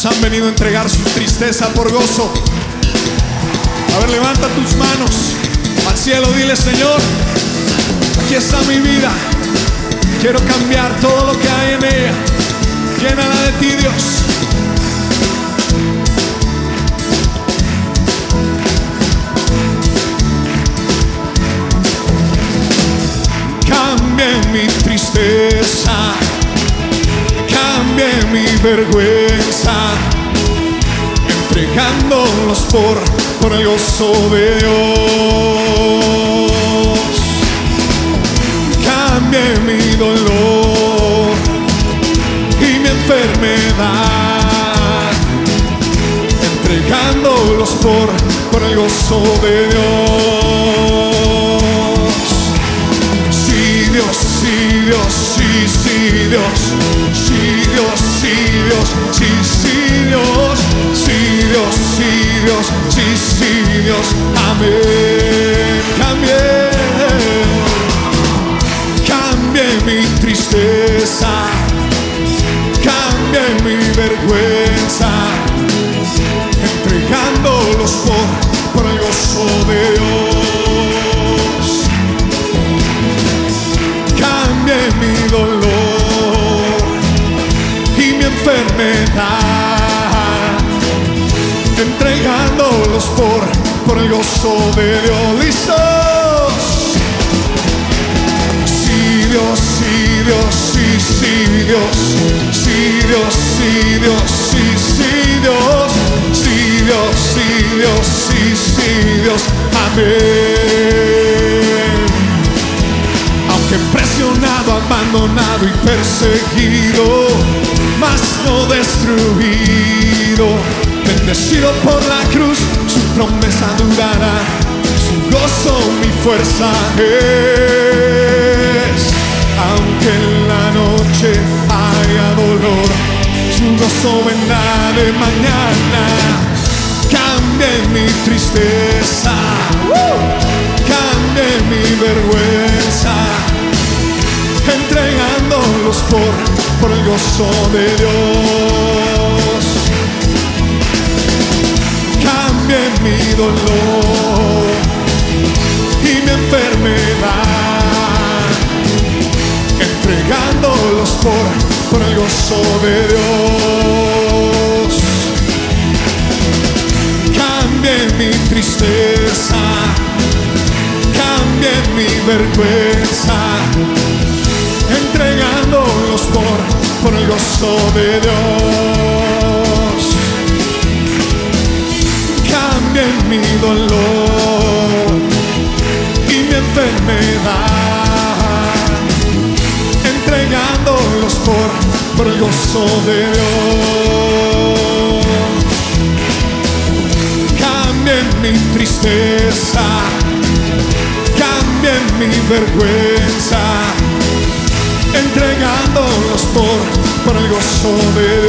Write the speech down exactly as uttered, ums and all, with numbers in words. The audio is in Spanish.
¿Cuántos han venido a entregar su tristeza por gozo? A ver, levanta tus manos al cielo, dile: Señor, aquí está mi vida, quiero cambiar todo lo que hay en ella. Llénala de ti, Dios. Cambie mi tristeza, cambie mi vergüenza, entregándolos por, por el gozo de Dios. Cambie mi dolor y mi enfermedad, entregándolos por, por el gozo de Dios. Sí, Dios, sí, Dios, sí, sí, Dios, sí, Dios, sí, Dios, sí, sí, Dios, sí, Dios, sí, Dios, sí, sí, Dios, amén. Cambie, cambie mi tristeza, cambie mi vergüenza, entregándolos por, por el gozo de Dios. Cambie mi dolor y mi enfermedad, entregándolos por, por el gozo de Dios. ¿Listos? Sí, Dios, sí, Dios, sí, sí, Dios, sí, Dios, sí, Dios, sí, sí, Dios, sí, Dios, sí, Dios, sí, sí, Dios, amén. Aunque presionado, abandonado y perseguido, mas no destruido, bendecido por la cruz, su promesa durará, su gozo mi fuerza es. Aunque en la noche haya dolor, su gozo vendrá de mañana. Cambie mi tristeza, ¡uh! Cambie mi vergüenza, entregándolos por, por el gozo de Dios. Cambie mi dolor y mi enfermedad, entregándolos por, por el gozo de Dios. Cambie mi tristeza, cambie mi vergüenza, entregándolos por, por el gozo de Dios. Cambie mi dolor y mi enfermedad, entregándolos por, por el gozo de Dios. Cambie mi tristeza, cambie mi vergüenza, entregándolos por, por el gozo de Dios.